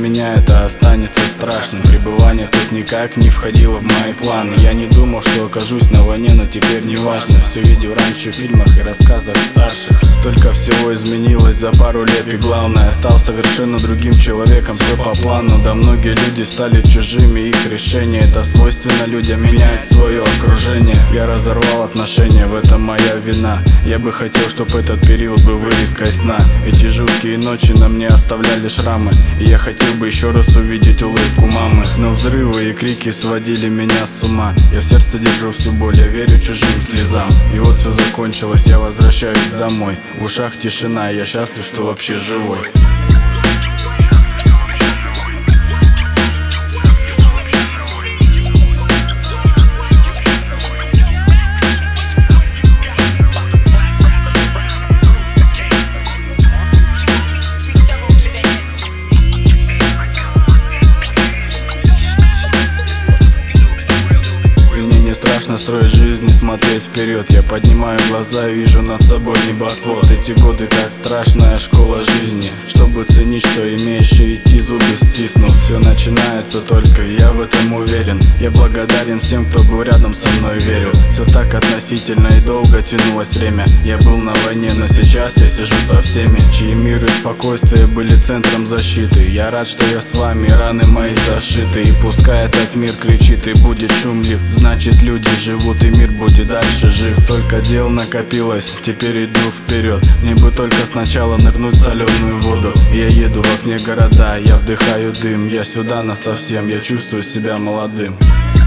меня это останется страшным. Пребывание тут никак не входило в мои планы. Я не думал, что окажусь на войне, но теперь не важно. Все видел раньше в фильмах и рассказах старших. Столько всего изменилось за пару лет, и главное, стал совершенно другим человеком. Все по плану, да многие люди стали чужими. Их решение, это свойственно людям, менять свое окружение. Я разорвал отношения, в этом моя вина. Я бы хотел, чтобы этот период был вырезкой сна. Эти жуткие ночи на мне оставляли шрамы, и я хотел бы еще раз увидеть улыбку мамы. Но взрывы и крики сводили меня с ума. Я в сердце держу всю боль, я верю чужим слезам. И вот все закончилось, я возвращаюсь домой. В ушах тишина, и я счастлив, что вообще живой. Строить жизнь и смотреть вперед. Я поднимаю глаза и вижу над собой небосвод. Эти годы как страшная школа жизни. Чтобы ценить, что имеешь, и идти зубы стиснув. Все начинается только, я в этом уверен. Я благодарен всем, кто был рядом со мной, верю. Все так относительно и долго тянулось время. Я был на войне, но сейчас я сижу со всеми, чьи мир и спокойствие были центром защиты. Я рад, что я с вами, раны мои зашиты. И пускай этот мир кричит и будет шумлив, значит люди живут и мир будет дальше жив. Столько дел накопилось, теперь иду вперед. Мне бы только сначала нырнуть в соленую воду. Я еду в окне города, я вдыхаю дым. Я сюда насовсем, я чувствую себя молодым.